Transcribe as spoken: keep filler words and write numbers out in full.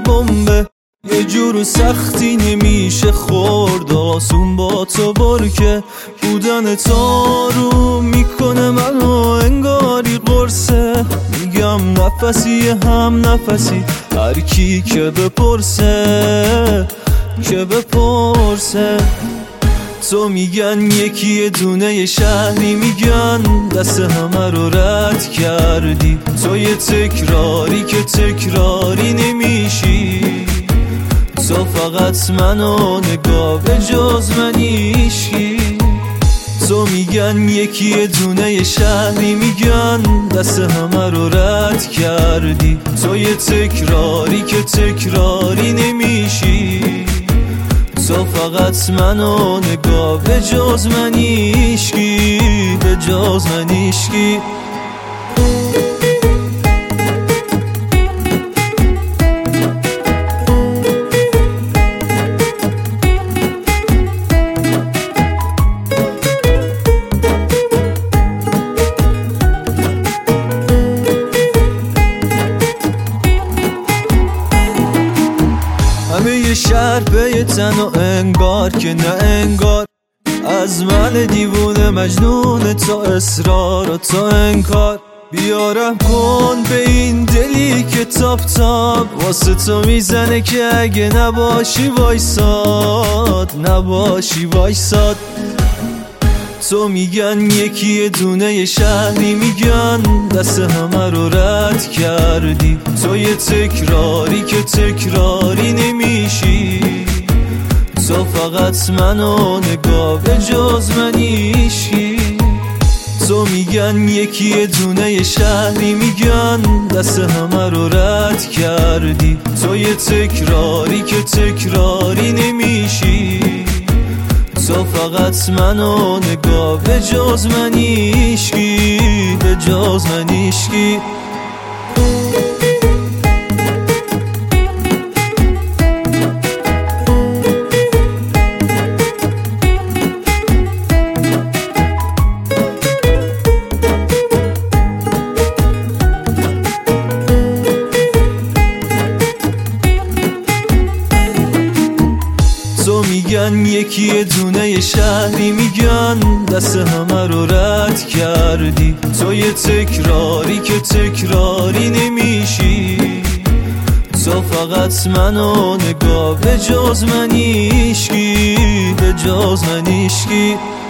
بمبه، یه جور سختی نمیشه خورد، آسون با تو برکه بودن تو رو میکنه منو انگاری قرصه. میگم نفسی هم نفسی، هر کی که بپرسه که بپرسه. تو میگن یکی دونه شهری، میگن دست همه رو رد کردی. تو یه تکراری که تکراری نمیشی، تو فقط منو نگاه به جز من هیچکی. تو میگن یکی دونه شهری، میگن دست همه رو رد کردی. تو یه تکراری که تکراری نمیشی، تو فقط منو نگاه به جز من هیچکی، به جز من هیچکی. همه یه شهر به یه تن و انگار که نه انگار، از من دیوونه مجنون تا اصرار و تا انکار. بیارم کن به این دلی که تاپ تاپ واسه تو میزنه که اگه نباشی وایساد، نباشی وایساد. تو میگن یکی دونه شهری، میگن دست همه رو رد کردی. تو یه تکراری که تکراری نمیشی، تو فقط منو نگاه به جز من هیچکی. تو میگن یکی دونه شهری، میگن دست همه رو رد کردی. تو یه تکراری که تکراری نمیشی، تو فقط منو نگاه به جز من هیچکی، به جز من هیچکی. تو میگن یکی دونه شهری، میگن دست همه رو رد کردی. تو یه تکراری که تکراری نمیشی، تو فقط منو نگاه به جز من هیچکی، به جز من هیچکی.